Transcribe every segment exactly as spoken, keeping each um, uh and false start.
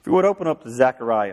you would open up to Zechariah.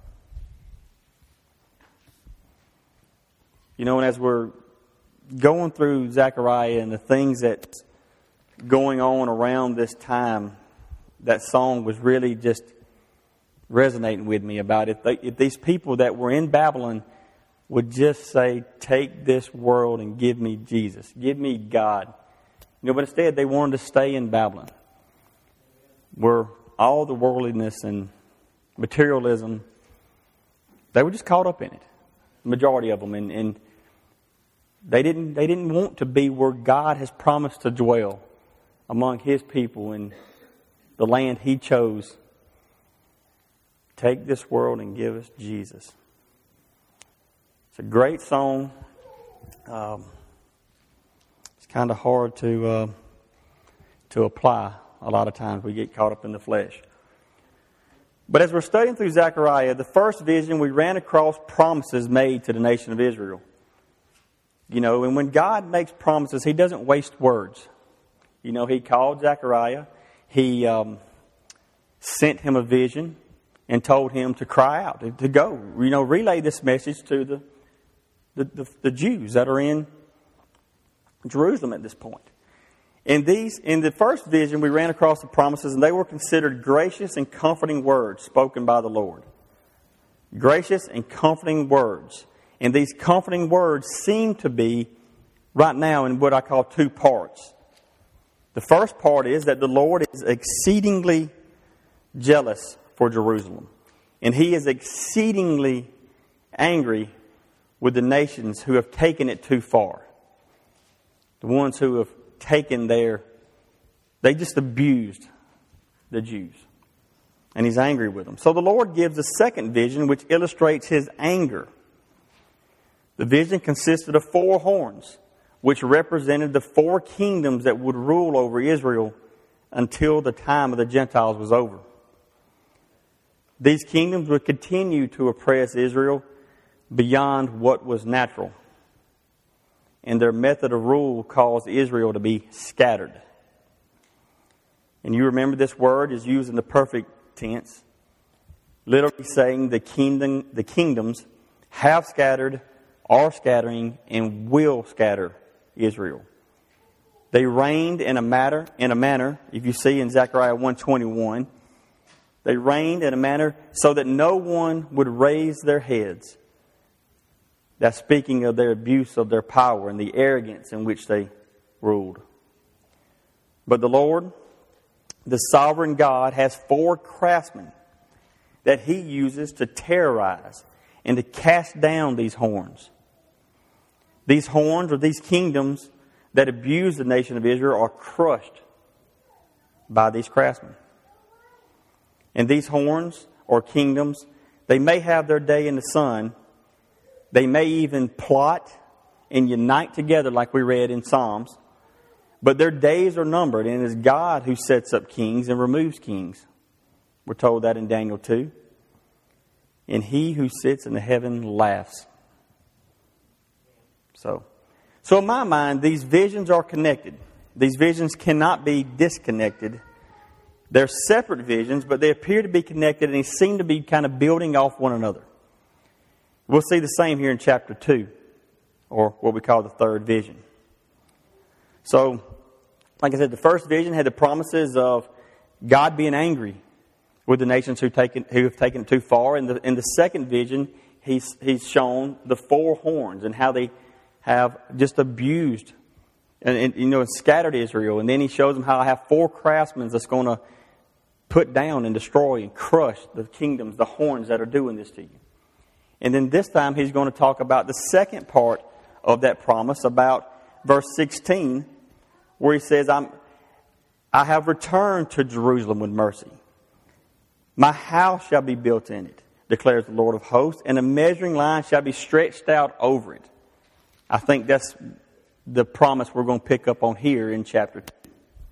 You know, and as we're going through Zechariah and the things that's going on around this time, that song was really just resonating with me about it. If, if these people that were in Babylon would just say, take this world and give me Jesus, give me God. You know, but instead they wanted to stay in Babylon, where all the worldliness and materialism, they were just caught up in it. The majority of them. And, and they didn't they didn't want to be where God has promised to dwell among His people in the land He chose. Take this world and give us Jesus. It's a great song. Um, it's kind of hard to uh, to apply. A lot of times we get caught up in the flesh. But as we're studying through Zechariah, the first vision we ran across promises made to the nation of Israel. You know, and when God makes promises, He doesn't waste words. You know, He called Zechariah. He um, sent him a vision and told him to cry out, to, to go. You know, relay this message to the, the, the, the Jews that are in Jerusalem at this point. In these, in the first vision, we ran across the promises, and they were considered gracious and comforting words spoken by the Lord. Gracious and comforting words. And these comforting words seem to be, right now, in what I call two parts. The first part is that the Lord is exceedingly jealous for Jerusalem. And He is exceedingly angry with the nations who have taken it too far. The ones who have taken their, they just abused the Jews. And He's angry with them. So the Lord gives a second vision which illustrates His anger. The vision consisted of four horns, which represented the four kingdoms that would rule over Israel until the time of the Gentiles was over. These kingdoms would continue to oppress Israel beyond what was natural. And their method of rule caused Israel to be scattered. And you remember this word is used in the perfect tense, literally saying the kingdom, the kingdoms have scattered, are scattering, and will scatter Israel. They reigned in a matter, in a manner, if you see in Zechariah one twenty-one, they reigned in a manner so that no one would raise their heads. That's speaking of their abuse of their power and the arrogance in which they ruled. But the Lord, the sovereign God, has four craftsmen that He uses to terrorize and to cast down these horns. These horns, or these kingdoms that abuse the nation of Israel, are crushed by these craftsmen. And these horns, or kingdoms, they may have their day in the sun. They may even plot and unite together like we read in Psalms. But their days are numbered, and it is God who sets up kings and removes kings. We're told that in Daniel two. And He who sits in the heaven laughs. So, so in my mind, these visions are connected. These visions cannot be disconnected. They're separate visions, but they appear to be connected, and they seem to be kind of building off one another. We'll see the same here in chapter two, or what we call the third vision. So, like I said, the first vision had the promises of God being angry with the nations who taken who have taken it too far. In the in the second vision, he's he's shown the four horns and how they have just abused and, and you know and scattered Israel. And then He shows them how I have four craftsmen that's going to put down and destroy and crush the kingdoms, the horns that are doing this to you. And then this time He's going to talk about the second part of that promise, about verse sixteen, where He says, I'm, I have returned to Jerusalem with mercy. My house shall be built in it, declares the Lord of hosts, and a measuring line shall be stretched out over it. I think that's the promise we're going to pick up on here in chapter two.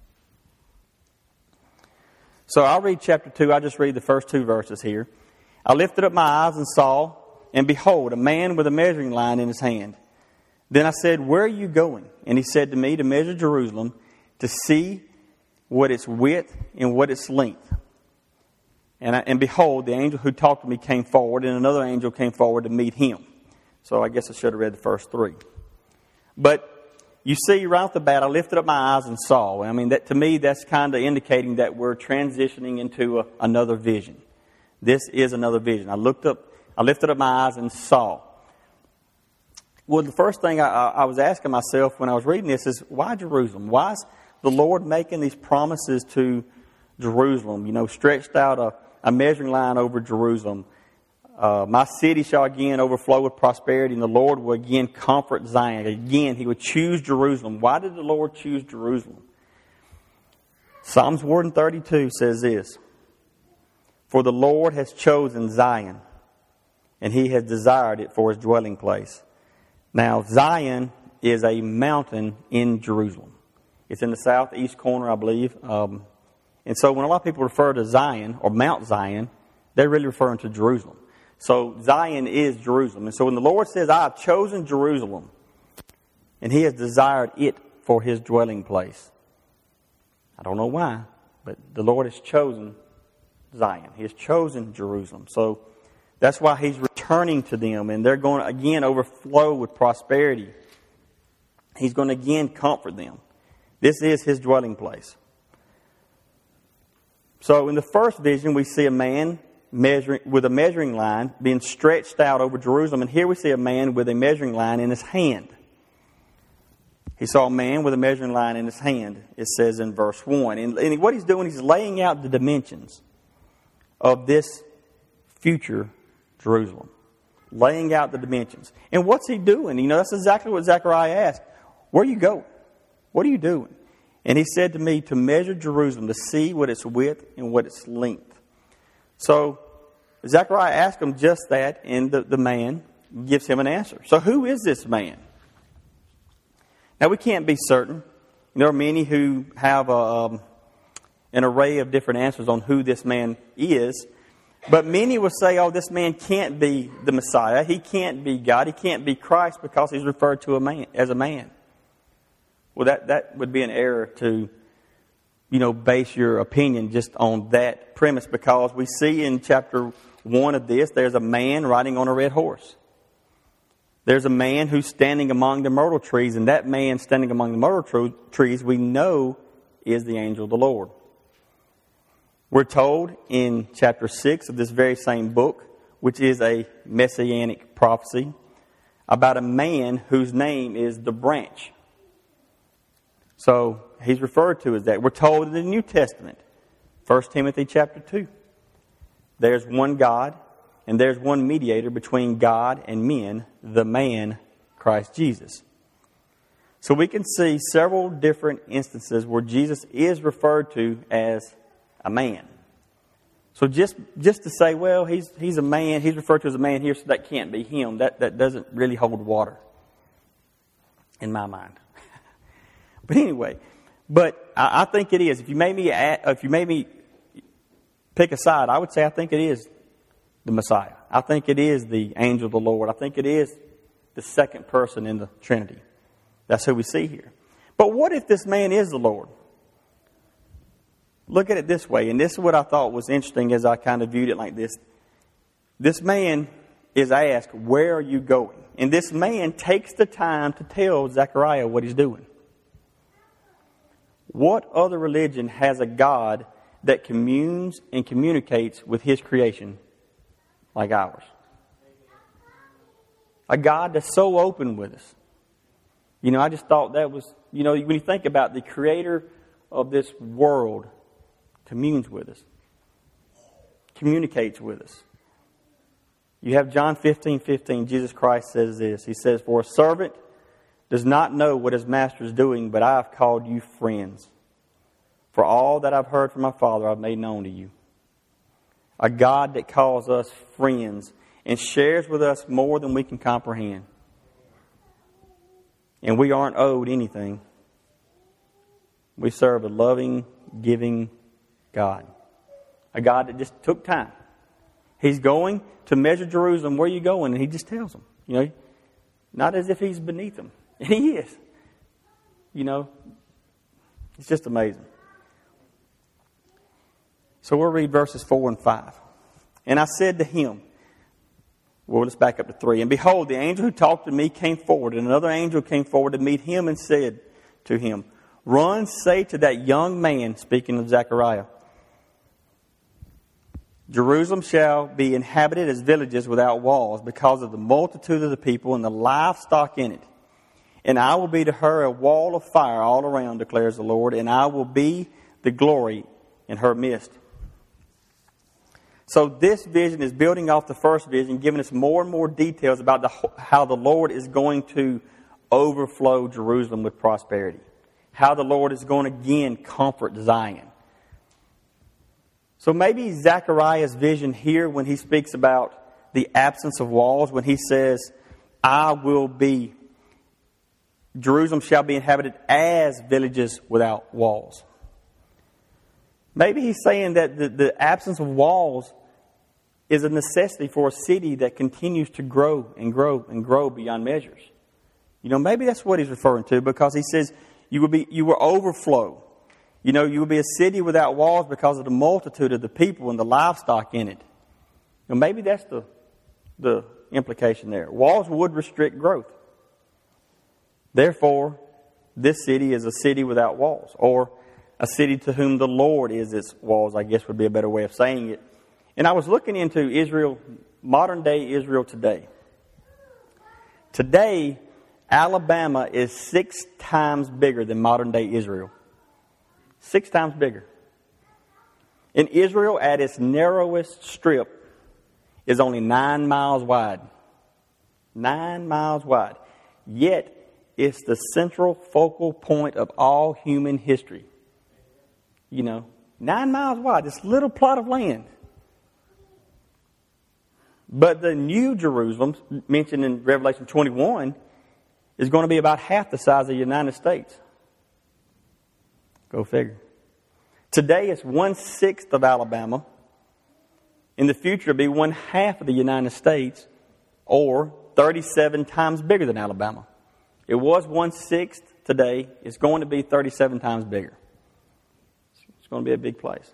So I'll read chapter two. I'll just read the first two verses here. I lifted up my eyes and saw, and behold, a man with a measuring line in his hand. Then I said, where are you going? And he said to me, to measure Jerusalem, to see what its width and what its length. And, I, and behold, the angel who talked to me came forward, and another angel came forward to meet him. So I guess I should have read the first three. But you see, right off the bat, I lifted up my eyes and saw. I mean, that to me, that's kind of indicating that we're transitioning into a, another vision. This is another vision. I looked up, I lifted up my eyes and saw. Well, the first thing I, I was asking myself when I was reading this is, why Jerusalem? Why is the Lord making these promises to Jerusalem? You know, stretched out a, a measuring line over Jerusalem. Uh, my city shall again overflow with prosperity, and the Lord will again comfort Zion. Again, He would choose Jerusalem. Why did the Lord choose Jerusalem? Psalms one thirty-two says this, for the Lord has chosen Zion, and He has desired it for His dwelling place. Now, Zion is a mountain in Jerusalem. It's in the southeast corner, I believe. Um, and so when a lot of people refer to Zion or Mount Zion, they're really referring to Jerusalem. So Zion is Jerusalem. And so when the Lord says, I have chosen Jerusalem, and He has desired it for His dwelling place. I don't know why, but the Lord has chosen Zion. He has chosen Jerusalem. So that's why He's returning to them, and they're going to again overflow with prosperity. He's going to again comfort them. This is His dwelling place. So in the first vision, we see a man measuring with a measuring line being stretched out over Jerusalem, and here we see a man with a measuring line in his hand. He saw a man with a measuring line in his hand, it says in verse one. And, and what he's doing, he's laying out the dimensions of this future Jerusalem. Laying out the dimensions. And what's he doing? You know, that's exactly what Zechariah asked. Where are you going? What are you doing? And he said to me, to measure Jerusalem, to see what its width and what its length. So Zechariah asked him just that, and the, the man gives him an answer. So who is this man? Now, we can't be certain. There are many who have a, um, an array of different answers on who this man is. But many will say, oh, this man can't be the Messiah. He can't be God. He can't be Christ because he's referred to a man as a man. Well, that, that would be an error to, you know, base your opinion just on that premise, because we see in chapter one of this, there's a man riding on a red horse. There's a man who's standing among the myrtle trees, and that man standing among the myrtle tr- trees we know is the angel of the Lord. We're told in chapter six of this very same book, which is a messianic prophecy, about a man whose name is the branch. So he's referred to as that. We're told in the New Testament, First Timothy chapter two, there's one God and there's one mediator between God and men, the man, Christ Jesus. So we can see several different instances where Jesus is referred to as a man. So just just to say, well, he's he's a man, he's referred to as a man here, so that can't be him, that, that doesn't really hold water in my mind. But anyway, but I, I think it is. If you made me if you made me pick a side, I would say I think it is the Messiah. I think it is the angel of the Lord. I think it is the second person in the Trinity. That's who we see here. But what if this man is the Lord? Look at it this way, and this is what I thought was interesting as I kind of viewed it like this. This man is asked, where are you going? And this man takes the time to tell Zechariah what he's doing. What other religion has a God that communes and communicates with His creation like ours? A God that's so open with us. You know, I just thought that was, you know, when you think about the creator of this world communes with us, communicates with us. You have John fifteen fifteen, Jesus Christ says this. He says, for a servant does not know what his master is doing, but I have called you friends. For all that I've heard from my Father, I've made known to you. A God that calls us friends and shares with us more than we can comprehend. And we aren't owed anything. We serve a loving, giving God. A God that just took time. He's going to measure Jerusalem. Where are you going? And He just tells them. You know, not as if He's beneath them. And He is. You know, it's just amazing. So we'll read verses four and five. And I said to him, well, let's back up to three. And behold, the angel who talked to me came forward, and another angel came forward to meet him and said to him, run, say to that young man, speaking of Zechariah, Jerusalem shall be inhabited as villages without walls because of the multitude of the people and the livestock in it. And I will be to her a wall of fire all around, declares the Lord, and I will be the glory in her midst. So this vision is building off the first vision, giving us more and more details about the, how the Lord is going to overflow Jerusalem with prosperity. How the Lord is going to again comfort Zion. So maybe Zechariah's vision here, when he speaks about the absence of walls, when he says, I will be, Jerusalem shall be inhabited as villages without walls. Maybe he's saying that the, the absence of walls is a necessity for a city that continues to grow and grow and grow beyond measures. You know, maybe that's what he's referring to, because he says you will be, you will overflow. You know, you will be a city without walls because of the multitude of the people and the livestock in it. You know, maybe that's the the implication there. Walls would restrict growth. Therefore, this city is a city without walls, or a city to whom the Lord is its walls, I guess would be a better way of saying it. And I was looking into Israel, modern day Israel today. Today, Alabama is six times bigger than modern day Israel. Six times bigger. And Israel, at its narrowest strip, is only nine miles wide. Nine miles wide. Yet, it's the central focal point of all human history. You know, nine miles wide, this little plot of land. But the new Jerusalem, mentioned in Revelation twenty-one, is going to be about half the size of the United States. Go figure. Today it's one-sixth of Alabama. In the future it'll be one-half of the United States, or thirty-seven times bigger than Alabama. It was one-sixth today. It's going to be thirty-seven times bigger. It's going to be a big place.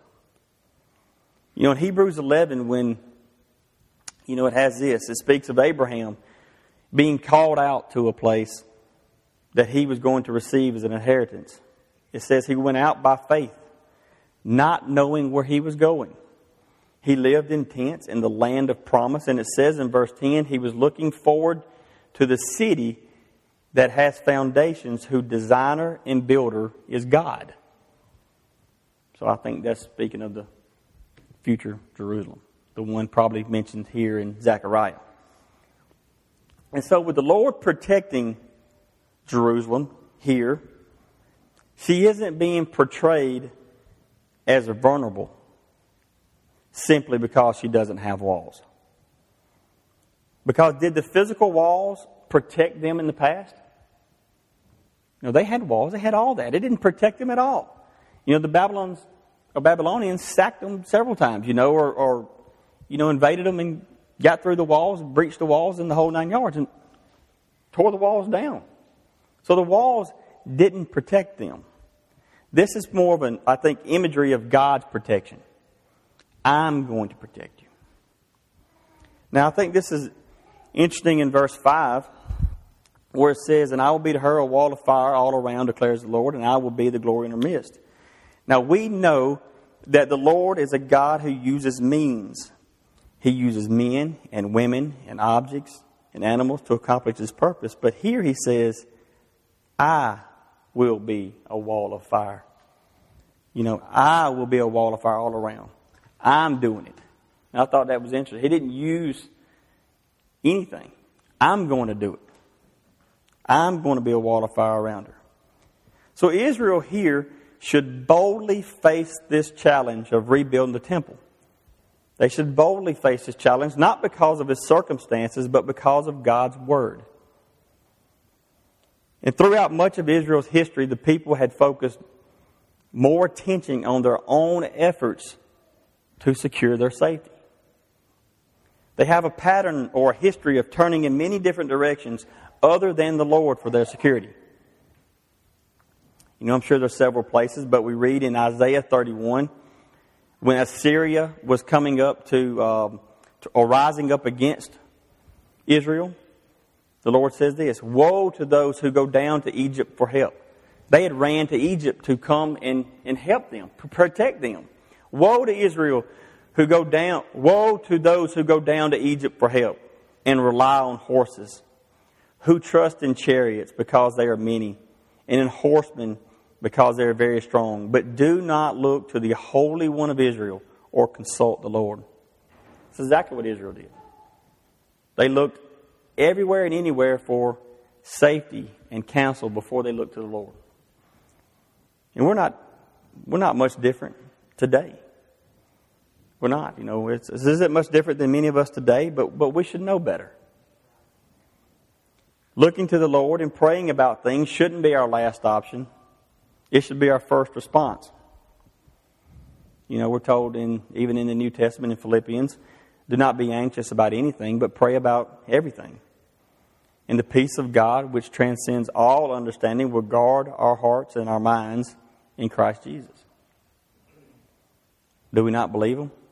You know, in Hebrews eleven, when, you know, it has this. It speaks of Abraham being called out to a place that he was going to receive as an inheritance. It says he went out by faith, not knowing where he was going. He lived in tents in the land of promise. And it says in verse ten, he was looking forward to the city that has foundations, whose designer and builder is God. So I think that's speaking of the future Jerusalem, the one probably mentioned here in Zechariah. And so with the Lord protecting Jerusalem here, she isn't being portrayed as a vulnerable simply because she doesn't have walls. Because did the physical walls protect them in the past? No, they had walls. They had all that. It didn't protect them at all. You know, the Babylons or Babylonians sacked them several times, you know, or, or you know, invaded them and got through the walls, breached the walls in the whole nine yards and tore the walls down. So the walls didn't protect them. This is more of an, I think, imagery of God's protection. I'm going to protect you. Now, I think this is interesting in verse five, where it says, and I will be to her a wall of fire all around, declares the Lord, and I will be the glory in her midst. Now, we know that the Lord is a God who uses means. He uses men and women and objects and animals to accomplish His purpose. But here He says, I will be a wall of fire. You know, I will be a wall of fire all around. I'm doing it. And I thought that was interesting. He didn't use anything. I'm going to do it. I'm going to be a wall of fire around her. So Israel here should boldly face this challenge of rebuilding the temple. They should boldly face this challenge, not because of its circumstances, but because of God's Word. And throughout much of Israel's history, the people had focused more attention on their own efforts to secure their safety. They have a pattern or a history of turning in many different directions other than the Lord for their security. You know, I'm sure there's several places, but we read in Isaiah thirty-one when Assyria was coming up to, um, to or rising up against Israel, the Lord says this, woe to those who go down to Egypt for help. They had ran to Egypt to come and, and help them, to protect them. Woe to Israel who go down, woe to those who go down to Egypt for help and rely on horses, who trust in chariots because they are many, and in horsemen because they are very strong. But do not look to the Holy One of Israel or consult the Lord. That's exactly what Israel did. They looked everywhere and anywhere for safety and counsel before they looked to the Lord. And we're not we're not much different today. We're not. You know, it's, this isn't much different than many of us today, but but we should know better. Looking to the Lord and praying about things shouldn't be our last option. It should be our first response. You know, we're told in even in the New Testament in Philippians, do not be anxious about anything, but pray about everything. And the peace of God, which transcends all understanding, will guard our hearts and our minds in Christ Jesus. Do we not believe Him?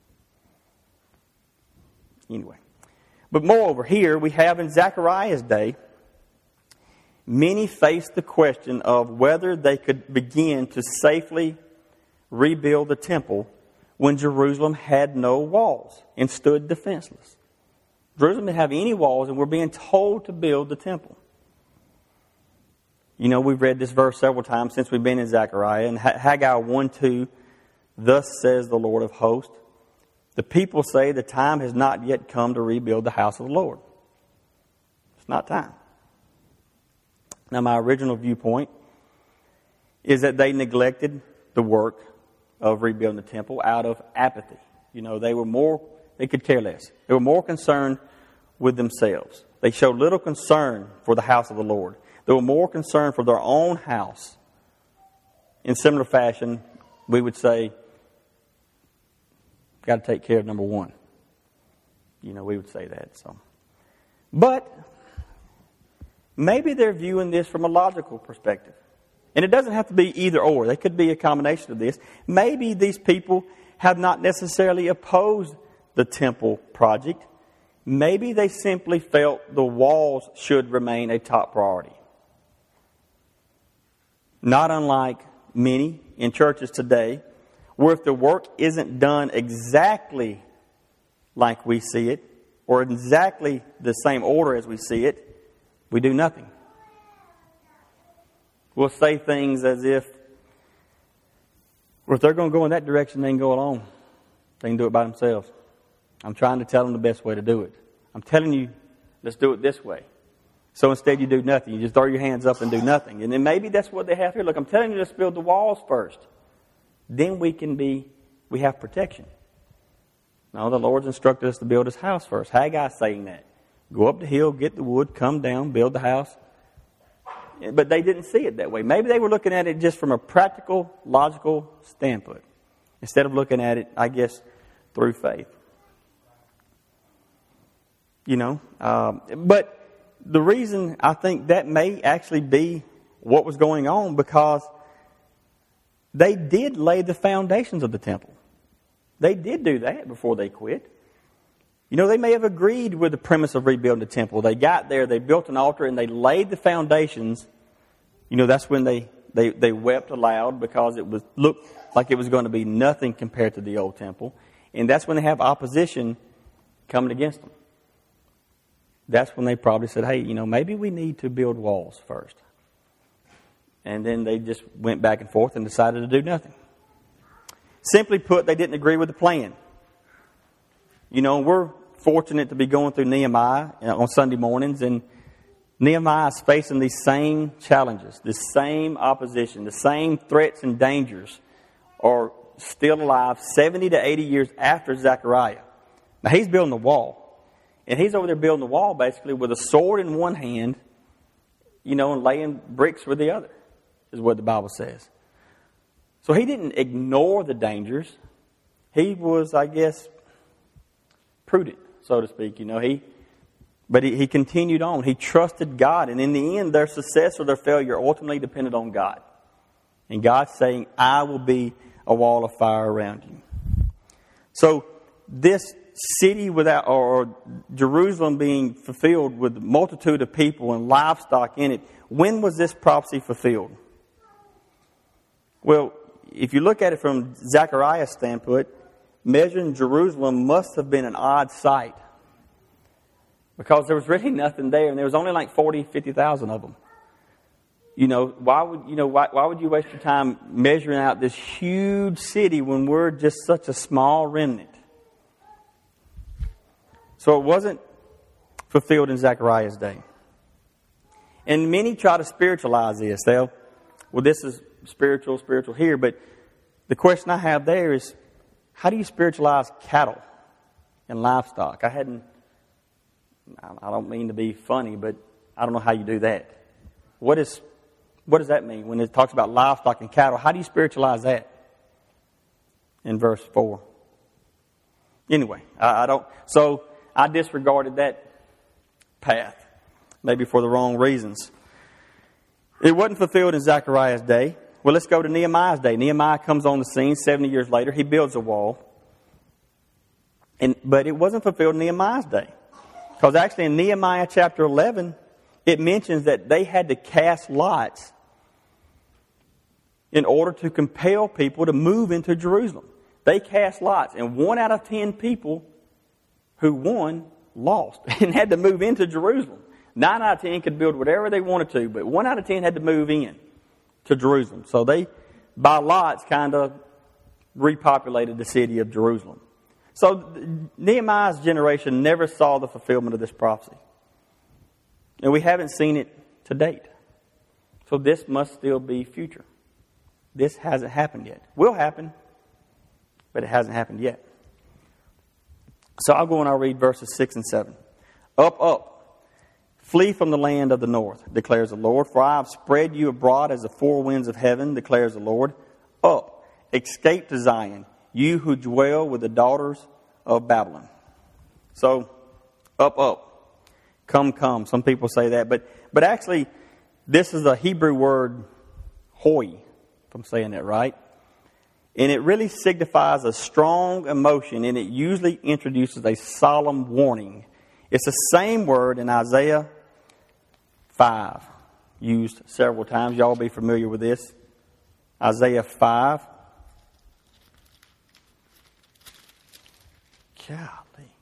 Anyway. But moreover, here we have in Zechariah's day, many faced the question of whether they could begin to safely rebuild the temple when Jerusalem had no walls and stood defenseless. Jerusalem didn't have any walls, and we're being told to build the temple. You know, we've read this verse several times since we've been in Zechariah. In Haggai one two, thus says the Lord of hosts, the people say the time has not yet come to rebuild the house of the Lord. It's not time. Now, my original viewpoint is that they neglected the work of rebuilding the temple out of apathy. You know, they were more, they could care less. They were more concerned with themselves. They showed little concern for the house of the Lord. They were more concerned for their own house. In similar fashion, we would say, got to take care of number one. You know, we would say that. So, but maybe they're viewing this from a logical perspective. And it doesn't have to be either or. They could be a combination of this. Maybe these people have not necessarily opposed the temple project. Maybe they simply felt the walls should remain a top priority. Not unlike many in churches today, where if the work isn't done exactly like we see it, or exactly the same order as we see it, we do nothing. We'll say things as if, well, if they're going to go in that direction, they can go alone. They can do it by themselves. I'm trying to tell them the best way to do it. I'm telling you, let's do it this way. So instead you do nothing. You just throw your hands up and do nothing. And then maybe that's what they have here. Look, I'm telling you, let's build the walls first. Then we can be, we have protection. No, the Lord's instructed us to build His house first. Haggai's saying that. Go up the hill, get the wood, come down, build the house. But they didn't see it that way. Maybe they were looking at it just from a practical, logical standpoint, instead of looking at it, I guess, through faith. You know, um, but the reason I think that may actually be what was going on, because they did lay the foundations of the temple. They did do that before they quit. You know, they may have agreed with the premise of rebuilding the temple. They got there, they built an altar, and they laid the foundations. You know, that's when they, they, they wept aloud, because it was looked like it was going to be nothing compared to the old temple. And that's when they have opposition coming against them. That's when they probably said, hey, you know, maybe we need to build walls first. And then they just went back and forth and decided to do nothing. Simply put, they didn't agree with the plan. You know, we're fortunate to be going through Nehemiah on Sunday mornings, and Nehemiah is facing these same challenges, the same opposition, the same threats and dangers are still alive seventy to eighty years after Zechariah. Now, he's building the wall. And he's over there building the wall basically with a sword in one hand, you know, and laying bricks with the other, is what the Bible says. So he didn't ignore the dangers. He was, I guess, prudent, so to speak. You know, he, but he, he continued on. He trusted God. And in the end, their success or their failure ultimately depended on God. And God's saying, I will be a wall of fire around you. So this city without, or Jerusalem being fulfilled with a multitude of people and livestock in it, when was this prophecy fulfilled? Well, if you look at it from Zechariah's standpoint, measuring Jerusalem must have been an odd sight, because there was really nothing there, and there was only like forty, fifty thousand of them. You know, why would you know why, why would you waste your time measuring out this huge city when we're just such a small remnant? So it wasn't fulfilled in Zechariah's day. And many try to spiritualize this. They'll, well, this is spiritual, spiritual here. But the question I have there is, how do you spiritualize cattle and livestock? I hadn't, I don't mean to be funny, but I don't know how you do that. What is, what does that mean when it talks about livestock and cattle? How do you spiritualize that in verse four? Anyway, I, I don't, so I disregarded that path, maybe for the wrong reasons. It wasn't fulfilled in Zechariah's day. Well, let's go to Nehemiah's day. Nehemiah comes on the scene seventy years later. He builds a wall. And, but it wasn't fulfilled in Nehemiah's day. Because actually in Nehemiah chapter eleven, it mentions that they had to cast lots in order to compel people to move into Jerusalem. They cast lots, and one out of ten people who won lost and had to move into Jerusalem. Nine out of ten could build whatever they wanted to, but one out of ten had to move in to Jerusalem. So they, by lots, kind of repopulated the city of Jerusalem. So Nehemiah's generation never saw the fulfillment of this prophecy. And we haven't seen it to date. So this must still be future. This hasn't happened yet. Will happen, but it hasn't happened yet. So I'll go and I'll read verses six and seven. Up, up, flee from the land of the north, declares the Lord, for I have spread you abroad as the four winds of heaven, declares the Lord. Up, escape to Zion, you who dwell with the daughters of Babylon. So, up, up, come, come. Some people say that, but but actually, this is a Hebrew word, hoi, if I'm saying that right. And it really signifies a strong emotion, and it usually introduces a solemn warning. It's the same word in Isaiah five, used several times. Y'all will be familiar with this. Isaiah five. Golly.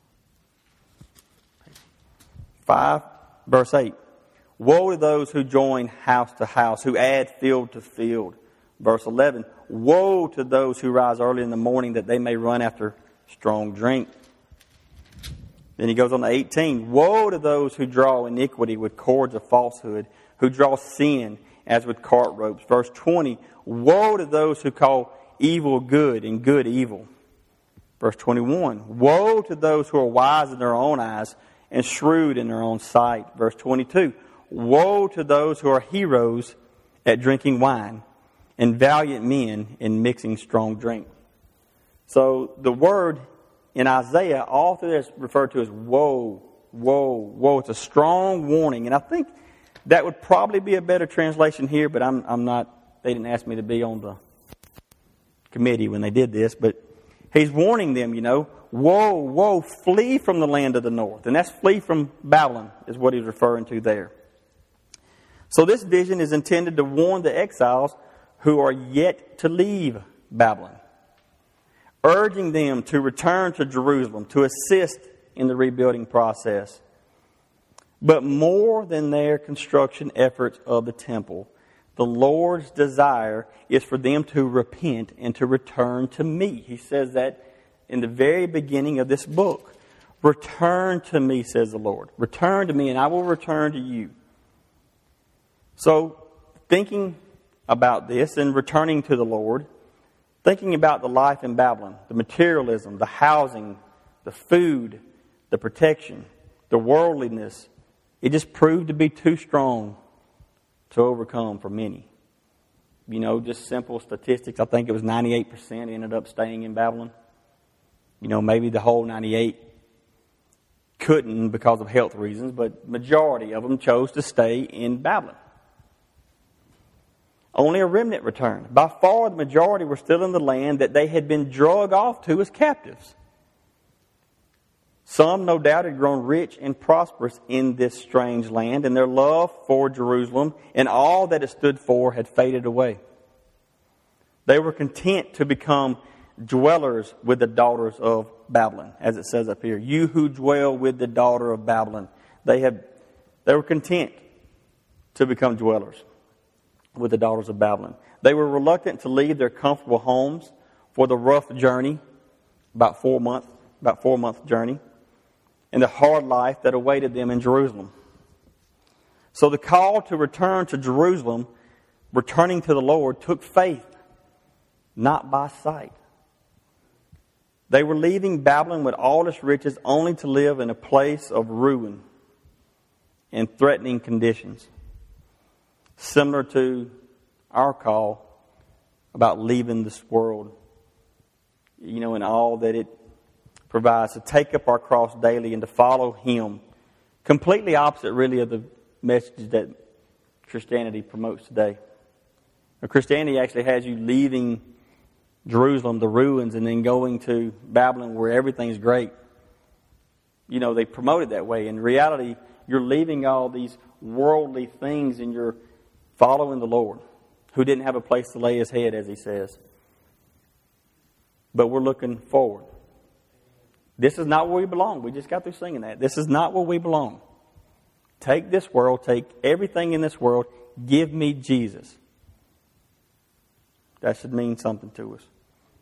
five, verse eight. Woe to those who join house to house, who add field to field. Verse eleven. Woe to those who rise early in the morning that they may run after strong drink. Then he goes on to eighteen. Woe to those who draw iniquity with cords of falsehood, who draw sin as with cart ropes. Verse twenty. Woe to those who call evil good and good evil. Verse twenty-one. Woe to those who are wise in their own eyes and shrewd in their own sight. Verse twenty-two. Woe to those who are heroes at drinking wine, and valiant men in mixing strong drink. So the word in Isaiah, all through this, referred to as woe, woe, woe. It's a strong warning. And I think that would probably be a better translation here, but I'm, I'm not, they didn't ask me to be on the committee when they did this. But he's warning them, you know, woe, woe, flee from the land of the north. And that's flee from Babylon is what he's referring to there. So this vision is intended to warn the exiles who are yet to leave Babylon, urging them to return to Jerusalem to assist in the rebuilding process. But more than their construction efforts of the temple, the Lord's desire is for them to repent and to return to me. He says that in the very beginning of this book. Return to me, says the Lord. Return to me, and I will return to you. So, thinking about this and returning to the Lord, thinking about the life in Babylon, the materialism, the housing, the food, the protection, the worldliness, it just proved to be too strong to overcome for many. You know, just simple statistics. I think it was ninety-eight percent ended up staying in Babylon. You know, maybe the whole ninety-eight couldn't because of health reasons, but majority of them chose to stay in Babylon. Only a remnant returned. By far, the majority were still in the land that they had been dragged off to as captives. Some, no doubt, had grown rich and prosperous in this strange land, and their love for Jerusalem and all that it stood for had faded away. They were content to become dwellers with the daughters of Babylon, as it says up here. You who dwell with the daughter of Babylon. They had, they were content to become dwellers with the daughters of Babylon. They were reluctant to leave their comfortable homes for the rough journey, about four months, about four month journey, and the hard life that awaited them in Jerusalem. So the call to return to Jerusalem, returning to the Lord, took faith, not by sight. They were leaving Babylon with all its riches only to live in a place of ruin and threatening conditions. Similar to our call about leaving this world, you know, and all that it provides, to take up our cross daily and to follow Him. Completely opposite, really, of the message that Christianity promotes today. Now, Christianity actually has you leaving Jerusalem, the ruins, and then going to Babylon where everything's great. You know, they promote it that way. In reality, you're leaving all these worldly things and you're following the Lord, who didn't have a place to lay His head, as He says. But we're looking forward. This is not where we belong. We just got through singing that. This is not where we belong. Take this world, take everything in this world, give me Jesus. That should mean something to us.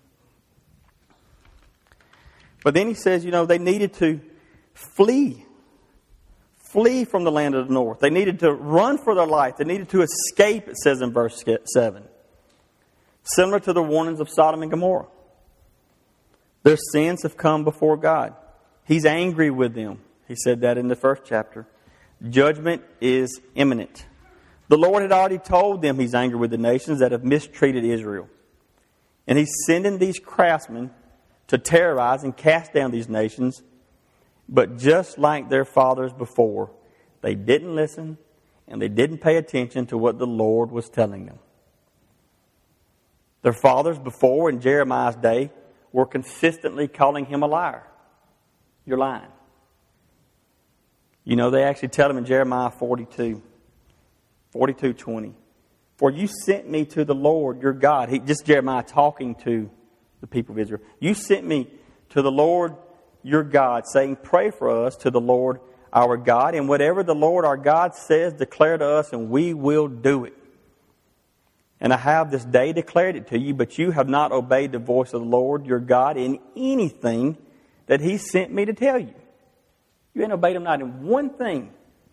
But then he says, you know, they needed to flee. Flee from the land of the north. They needed to run for their life. They needed to escape, it says in verse seven. Similar to the warnings of Sodom and Gomorrah. Their sins have come before God. He's angry with them. He said that in the first chapter. Judgment is imminent. The Lord had already told them He's angry with the nations that have mistreated Israel. And He's sending these craftsmen to terrorize and cast down these nations. But just like their fathers before, they didn't listen and they didn't pay attention to what the Lord was telling them. Their fathers before, in Jeremiah's day, were consistently calling him a liar. You're lying. You know, they actually tell him in Jeremiah forty-two, forty-two twenty, for you sent me to the Lord your God. He, just Jeremiah talking to the people of Israel. You sent me to the Lord your God, saying, pray for us to the Lord our God, and whatever the Lord our God says, declare to us, and we will do it. And I have this day declared it to you, but you have not obeyed the voice of the Lord your God in anything that He sent me to tell you. You ain't obeyed Him not in one thing.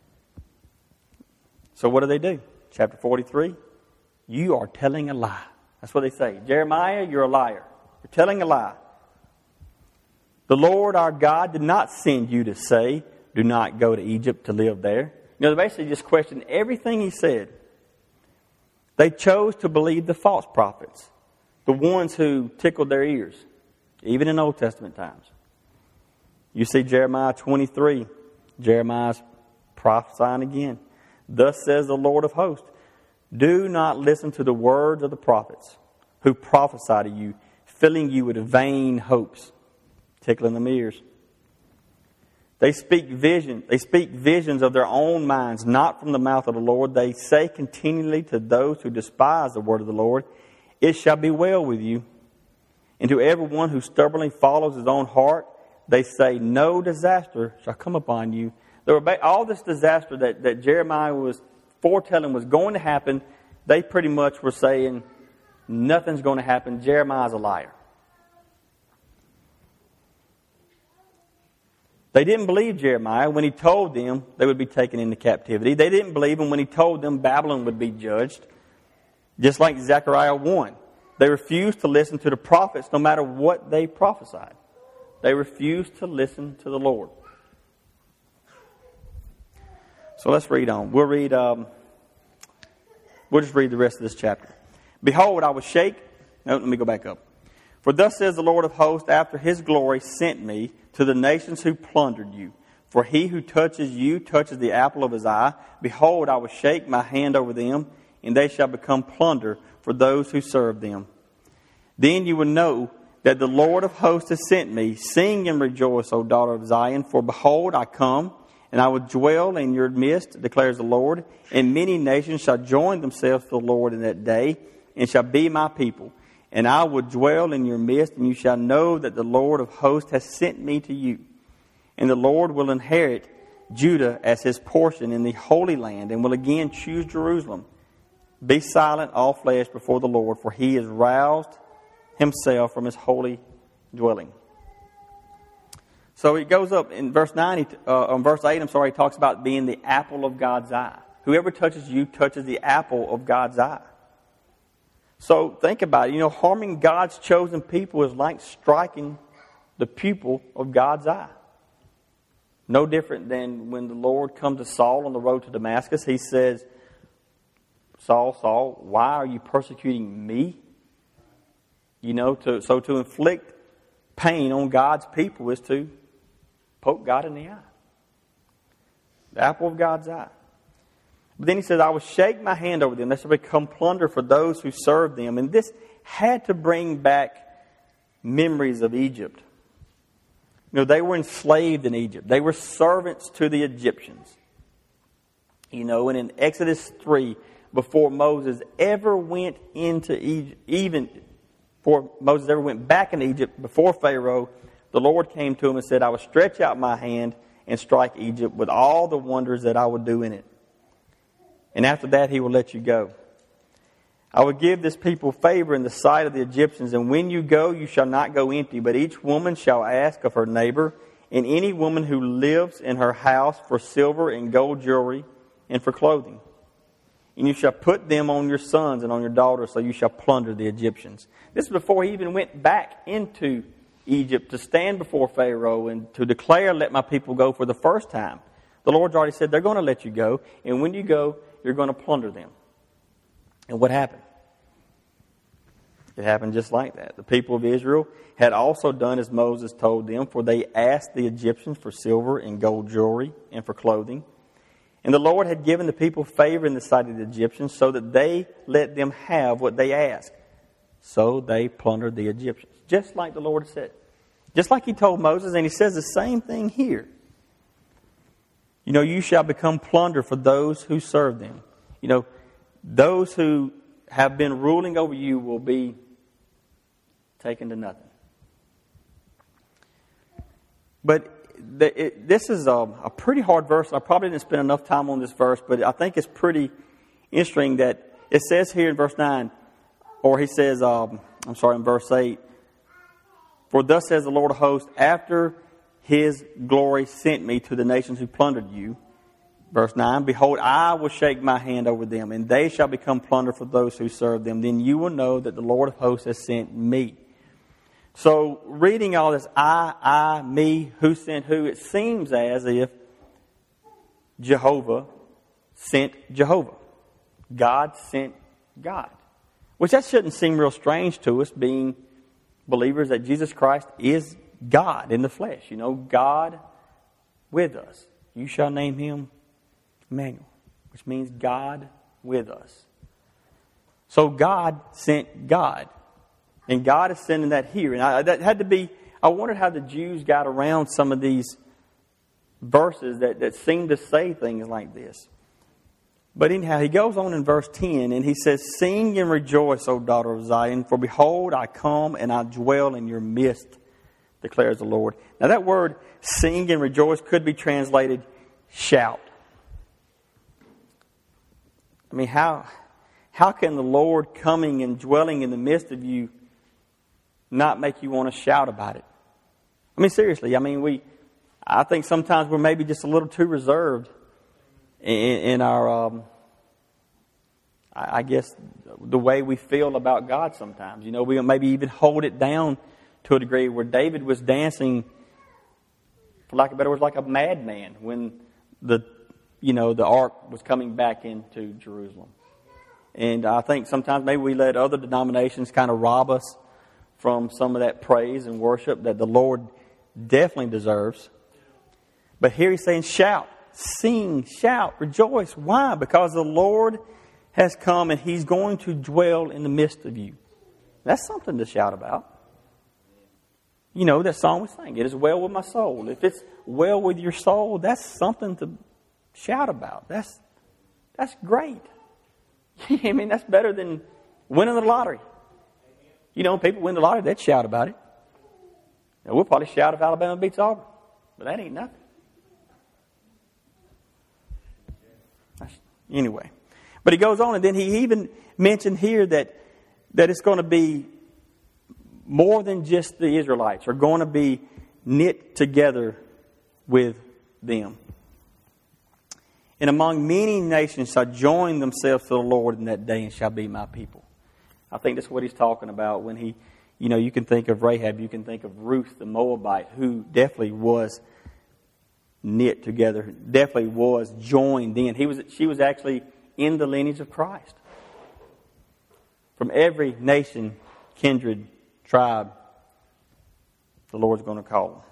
So what do they do? Chapter forty-three, you are telling a lie. That's what they say. Jeremiah, you're a liar. You're telling a lie. The Lord our God did not send you to say, do not go to Egypt to live there. You know, they basically just questioned everything He said. They chose to believe the false prophets, the ones who tickled their ears, even in Old Testament times. You see Jeremiah twenty-three, Jeremiah's prophesying again. Thus says the Lord of hosts, do not listen to the words of the prophets who prophesy to you, filling you with vain hopes, tickling them ears. They speak vision. They speak visions of their own minds, not from the mouth of the Lord. They say continually to those who despise the word of the Lord, it shall be well with you. And to everyone who stubbornly follows his own heart, they say, no disaster shall come upon you. There were all this disaster that, that Jeremiah was foretelling was going to happen. They pretty much were saying, nothing's going to happen. Jeremiah's a liar. They didn't believe Jeremiah when he told them they would be taken into captivity. They didn't believe him when he told them Babylon would be judged. Just like Zechariah one. They refused to listen to the prophets no matter what they prophesied. They refused to listen to the Lord. So let's read on. We'll read. Um, we'll just read the rest of this chapter. Behold, I will shake. No, let me go back up. For thus says the Lord of hosts, after His glory sent me to the nations who plundered you. For he who touches you touches the apple of His eye. Behold, I will shake my hand over them, and they shall become plunder for those who serve them. Then you will know that the Lord of hosts has sent me. Sing and rejoice, O daughter of Zion, for behold, I come, and I will dwell in your midst, declares the Lord. And many nations shall join themselves to the Lord in that day, and shall be my people. And I will dwell in your midst, and you shall know that the Lord of hosts has sent me to you. And the Lord will inherit Judah as his portion in the Holy Land, and will again choose Jerusalem. Be silent, all flesh, before the Lord, for he has roused himself from his holy dwelling. So he goes up in verse nine, he, uh, on verse eight, I'm sorry, he talks about being the apple of God's eye. Whoever touches you touches the apple of God's eye. So think about it. You know, harming God's chosen people is like striking the pupil of God's eye. No different than when the Lord comes to Saul on the road to Damascus. He says, Saul, Saul, why are you persecuting me? You know, to, so to inflict pain on God's people is to poke God in the eye. The apple of God's eye. But then he says, I will shake my hand over them. They shall become plunder for those who serve them. And this had to bring back memories of Egypt. You know, they were enslaved in Egypt. They were servants to the Egyptians. You know, and in Exodus three, before Moses ever went into Egypt, even before Moses ever went back in Egypt, before Pharaoh, the Lord came to him and said, I will stretch out my hand and strike Egypt with all the wonders that I will do in it. And after that, he will let you go. I will give this people favor in the sight of the Egyptians, and when you go, you shall not go empty, but each woman shall ask of her neighbor, and any woman who lives in her house for silver and gold jewelry and for clothing. And you shall put them on your sons and on your daughters, so you shall plunder the Egyptians. This is before he even went back into Egypt to stand before Pharaoh and to declare, let my people go for the first time. The Lord's already said, they're going to let you go, and when you go, you're going to plunder them. And what happened? It happened just like that. The people of Israel had also done as Moses told them, for they asked the Egyptians for silver and gold jewelry and for clothing. And the Lord had given the people favor in the sight of the Egyptians, so that they let them have what they asked. So they plundered the Egyptians, just like the Lord said. Just like he told Moses, and he says the same thing here. You know, you shall become plunder for those who serve them. You know, those who have been ruling over you will be taken to nothing. But the, it, this is a, a pretty hard verse. I probably didn't spend enough time on this verse, but I think it's pretty interesting that it says here in verse nine, or he says, um, I'm sorry, in verse eight, for thus says the Lord of hosts, after his glory sent me to the nations who plundered you. Verse nine, behold, I will shake my hand over them, and they shall become plunder for those who serve them. Then you will know that the Lord of hosts has sent me. So, reading all this, I, I, me, who sent who, it seems as if Jehovah sent Jehovah. God sent God. Which that shouldn't seem real strange to us, being believers that Jesus Christ is God in the flesh. You know, God with us. You shall name him Emmanuel, which means God with us. So God sent God. And God is sending that here. And I, that had to be, I wondered how the Jews got around some of these verses that, that seem to say things like this. But anyhow, he goes on in verse ten and he says, sing and rejoice, O daughter of Zion, for behold, I come and I dwell in your midst, declares the Lord. Now that word, sing and rejoice, could be translated shout. I mean, how, how can the Lord coming and dwelling in the midst of you not make you want to shout about it? I mean, seriously, I mean, we, I think sometimes we're maybe just a little too reserved in, in our, um, I guess, the way we feel about God sometimes. You know, we maybe even hold it down to a degree where David was dancing, for lack of a better word, like a madman when the, you know, the ark was coming back into Jerusalem. And I think sometimes maybe we let other denominations kind of rob us from some of that praise and worship that the Lord definitely deserves. But here he's saying, shout, sing, shout, rejoice. Why? Because the Lord has come and he's going to dwell in the midst of you. That's something to shout about. You know, that song we sang, it is well with my soul. If it's well with your soul, that's something to shout about. That's that's great. I mean, that's better than winning the lottery. You know, people win the lottery, they'd shout about it. Now, we'll probably shout if Alabama beats Auburn, but that ain't nothing. Anyway, but he goes on, and then he even mentioned here that that it's going to be more than just the Israelites are going to be knit together with them. And among many nations shall join themselves to the Lord in that day and shall be my people. I think that's what he's talking about when he, you know, you can think of Rahab, you can think of Ruth the Moabite, who definitely was knit together, definitely was joined in. He was, she was actually in the lineage of Christ. From every nation, kindred, tribe, the Lord's going to call them.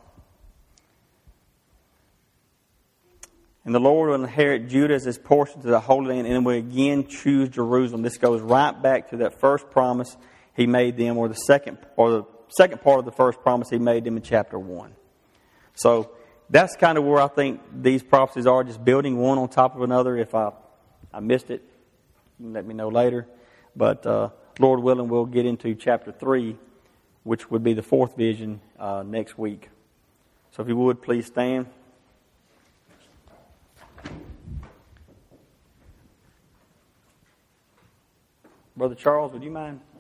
And the Lord will inherit Judah as his portion to the Holy Land, and will again choose Jerusalem. This goes right back to that first promise he made them, or the second, or the second part of the first promise he made them in chapter one. So that's kind of where I think these prophecies are, just building one on top of another. If I, I missed it, you can let me know later. But uh, Lord willing, we'll get into chapter three, which would be the fourth vision, uh, next week. So if you would, please stand. Brother Charles, would you mind